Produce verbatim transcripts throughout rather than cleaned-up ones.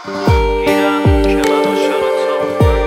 گیرم که من عاشق تو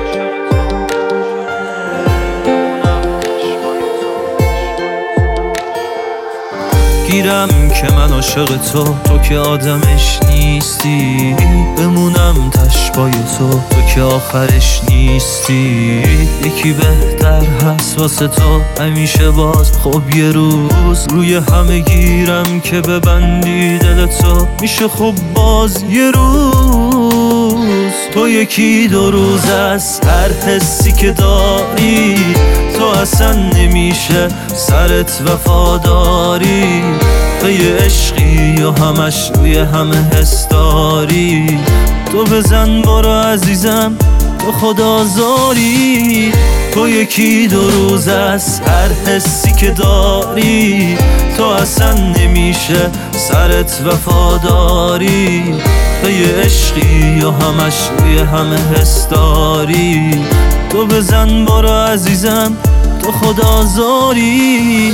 گیرم که من عاشق تو تو که آدمش نیستی، بمونم تشبای تو تو که آخرش نیستی. یکی بهتر هست واسه تو همیشه، باز خب یه روز روی همه گیرم که ببندی دل تو میشه خب باز یه روز. تو یکی دو روز از هر حسی که داری، تو اصلا نمیشه سرت وفاداری. تو یه عشقی و همش روی همه حس داری، تو بزن برو عزیزم تو خدازاری. تو یکی دو روز از هر حسی که داری، تو اصلا نمیشه سرت وفاداری. تو یه عشقی و همش روی همه حس داری، تو بزن برو عزیزم تو خدازاری.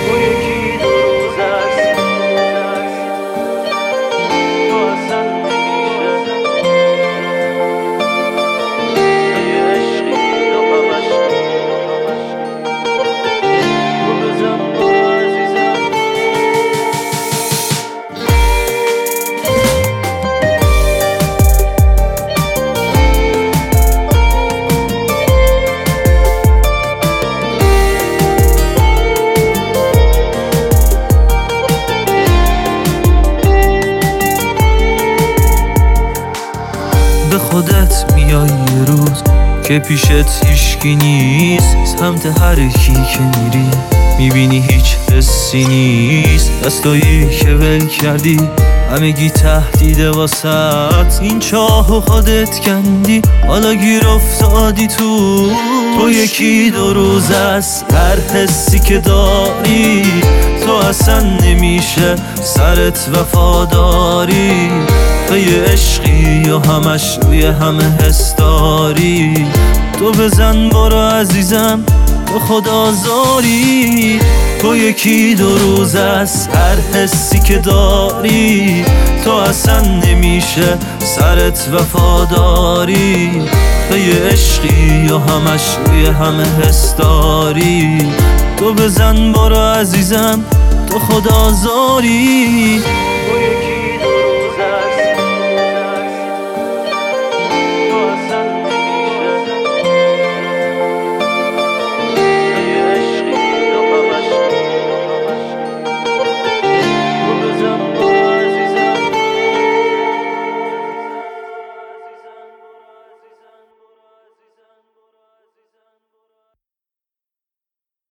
به خودت میای یه روز که پیشت هیچکی نیست، سمت هر کی که میری میبینی هیچ حسی نیست. دستایی که ول کردی همگی تهدیده واسط، این چاهو خودت کندی حالا گیر افتادی تو. تو یکی دو روز از هر حسی که داری، تو اصلا نمیشه سرت وفاداری. تو یه عشقی و همش روی همه حس داری، تو بزن برو عزیزم تو خدازاری. تو یکی دو روز از هر حسی که داری، تو اصلا نمیشه سرت وفاداری. تو یه عشقی و همش روی همه حس داری، تو بزن برو عزیزم تو خدازاری.